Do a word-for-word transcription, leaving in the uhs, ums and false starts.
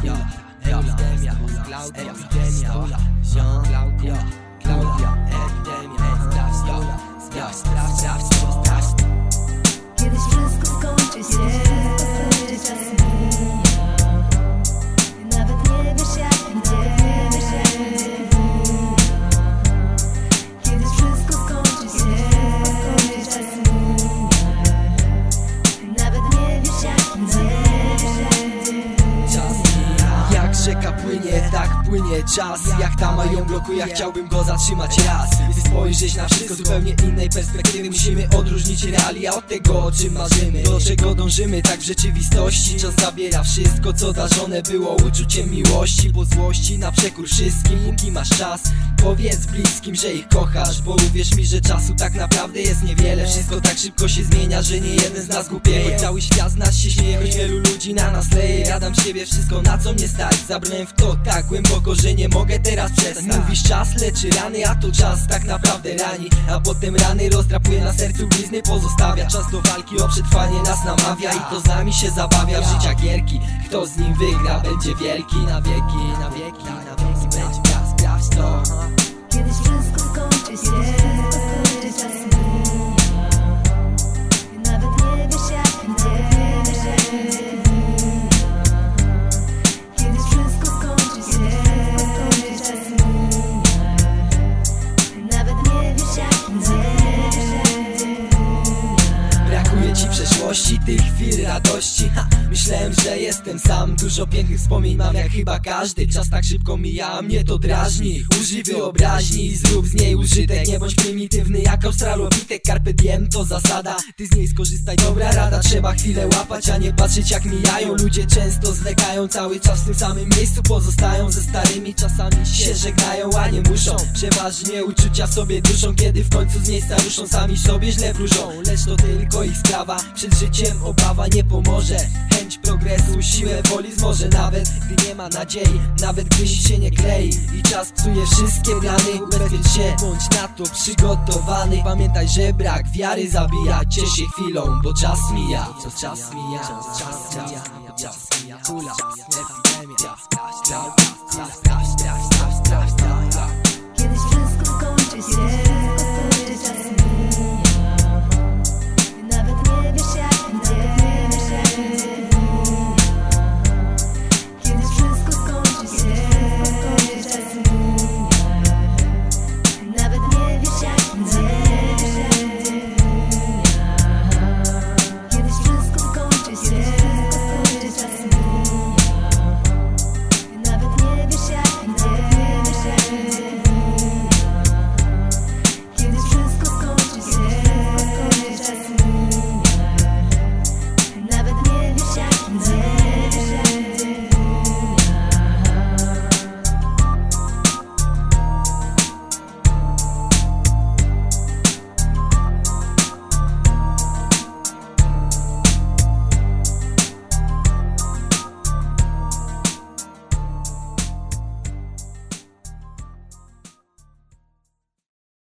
Klaudia, epidemia, epidemia, Klaudia, Klaudia, epidemia, sprawdź, sprawdź, sprawdź, sprawdź. Kiedyś wszystko skończy się, czas mija. Nawet nie wiesz jak gdzie. Kiedyś wszystko skończy się, czas mija. Nawet nie wiesz jak gdzie. Czas mija. Jak rzeka płynie, tak płynie czas. Jak tam mają bloku, ja chciałbym go zatrzymać raz. By spojrzeć na wszystko z zupełnie innej perspektywy. Musimy odróżnić realia od tego, o czym marzymy, do czego dążymy. Tak w rzeczywistości czas zabiera wszystko, co darzone było uczuciem miłości. Po złości na przekór wszystkim, póki masz czas, powiedz bliskim, że ich kochasz. Bo uwierz mi, że czasu tak naprawdę jest niewiele. Wszystko tak szybko się zmienia, że nie jeden z nas głupieje. Choć cały świat z nas się śmieje, choć wielu ludzi na nas leje. Ja dam siebie wszystko, na co mnie stać. Zabrałem w to tak głęboko, że nie mogę teraz przestać. Mówisz czas leczy rany, a to czas tak naprawdę rani. A potem rany rozdrapuje, na sercu blizny pozostawia. Czas do walki o przetrwanie nas namawia i to z nami się zabawia. W życia gierki, kto z nim wygra, będzie wielki na wieki, na wieki, na wieki będzie. Ja sprawdź to. Kiedyś wszystko skończy się, czas mija. Nawet nie wiesz jak gdzie. Kiedyś wszystko skończy się, czas mija. Nawet nie wiesz jak gdzie. Brakuje ci przeszłości, tych chwil radości. Ha, myślałem, że jestem sam. Dużo pięknych wspomnień mam jak chyba każdy. Czas tak szybko mija, a mnie to drażni. Użyj wyobraźni i zrób z niej użytek. Nie bądź prymitywny jak australopitek. Carpe diem to zasada, ty z niej skorzystaj, dobra rada. Trzeba chwilę łapać, a nie patrzeć jak mijają. Ludzie często zwlekają, cały czas w tym samym miejscu pozostają. Ze starymi czasami się żegnają, a nie muszą. Przeważnie uczucia w sobie duszą, kiedy w końcu z miejsca ruszą. Sami sobie źle wróżą, lecz to tylko ich sprawa. Przed życiem obawa nie pomoże. Chęć progresu, siłę woli zmoże. Nawet gdy nie ma nadziei, nawet gdy się nie klei i czas psuje wszystkie plany. Ubezpiecz się, bądź na to przygotowany. Pamiętaj, że brak wiary zabija. Ciesz się chwilą, bo czas mija. Czas mija, czas mija.